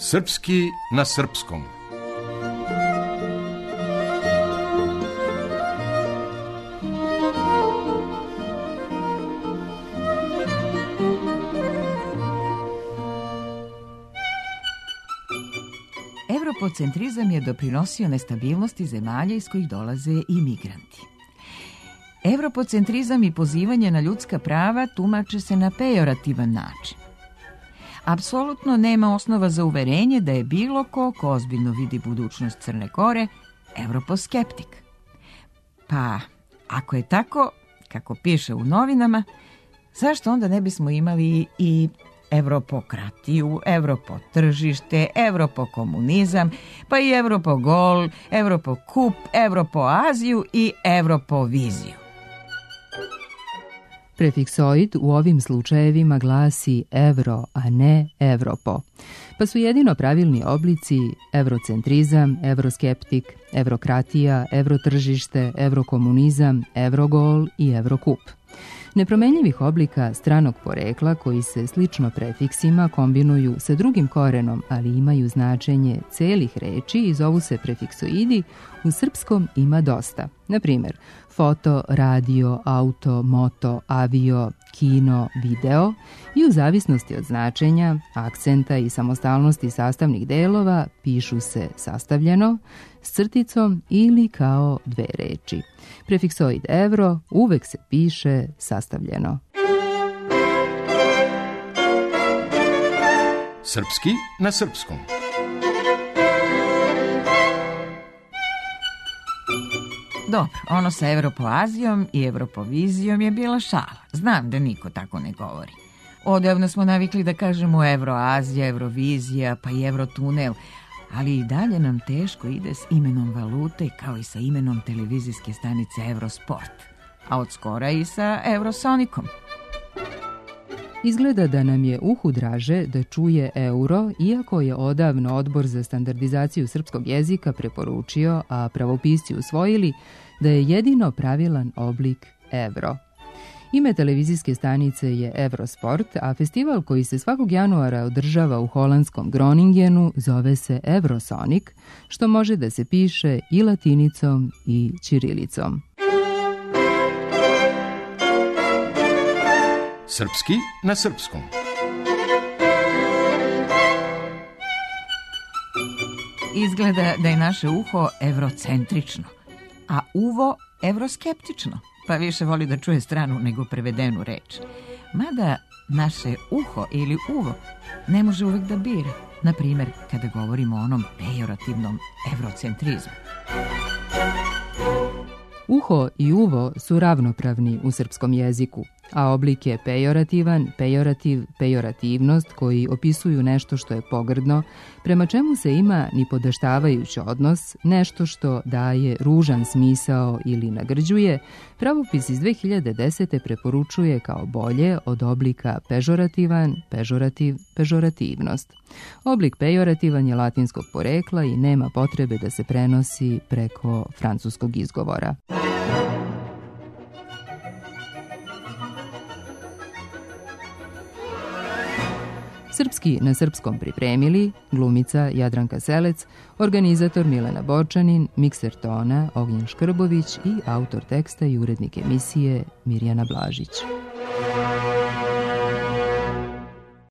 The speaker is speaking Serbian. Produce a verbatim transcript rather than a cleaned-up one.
Srpski na srpskom. Evropocentrizam je doprinosio nestabilnosti zemalja iz kojih dolaze imigranti. Evropocentrizam i pozivanje na ljudska prava tumače se na pejorativan način. Apsolutno nema osnova za uverenje da je bilo ko ko ozbiljno vidi budućnost Crne Gore evroposkeptik. Pa, ako je tako, kako piše u novinama, zašto onda ne bismo imali i evropokratiju, evropotržište, evropokomunizam, pa i evropogol, evropokup, evropoaziju i evropoviziju? Prefiksoid u ovim slučajevima glasi evro, a ne Evropo, pa su jedino pravilni oblici evrocentrizam, evroskeptik, evrokratija, evrotržište, evrokomunizam, evrogol i evrokup. Nepromenljivih oblika stranog porekla koji se slično prefiksima kombinuju sa drugim korenom, ali imaju značenje celih reči i zovu se prefiksoidi, u srpskom ima dosta. Na primjer, foto, radio, auto, moto, avio, kino, video i u zavisnosti od značenja, akcenta i samostalnosti sastavnih delova pišu se sastavljeno, s crticom ili kao dve reči. Prefiksoid evro uvek se piše sastavljeno. Srpski na srpskom. Dobro, ono sa evropoazijom i evropovizijom je bila šala. Znam da niko tako ne govori. Odavno smo navikli da kažemo Evroazija, Eurovizija, pa i Evrotunel, ali i dalje nam teško ide s imenom valute kao i sa imenom televizijske stanice Eurosport, a od skora i sa Eurosonikom. Izgleda da nam je uhu draže da čuje euro, iako je odavno Odbor za standardizaciju srpskog jezika preporučio, a pravopisci usvojili, da je jedino pravilan oblik evro. Ime televizijske stanice je Eurosport, a festival koji se svakog januara održava u holandskom Groningenu zove se Eurosonic, što može da se piše i latinicom i ćirilicom. Srpski na srpskom. Izgleda da je naše uho evrocentrično, a uvo evroskeptično, pa više voli da čuje stranu nego prevedenu reč. Mada naše uho ili uvo ne može uvek da bira, na primjer kada govorimo o onom pejorativnom evrocentrizmu. Uho i uvo su ravnopravni u srpskom jeziku, a oblik je pejorativan, pejorativ, pejorativnost koji opisuju nešto što je pogrdno, prema čemu se ima nipodaštavajući odnos, nešto što daje ružan smisao ili nagrđuje, pravopis iz dve hiljade desete preporučuje kao bolje od oblika pežorativan, pežorativ, pežorativnost. Oblik pejorativan je latinskog porekla i nema potrebe da se prenosi preko francuskog izgovora. Srpski na srpskom pripremili glumica Jadranka Selec, organizator Milena Borčanin, mikser tona Ognjen Škrbović i autor teksta i urednik emisije Mirjana Blažić.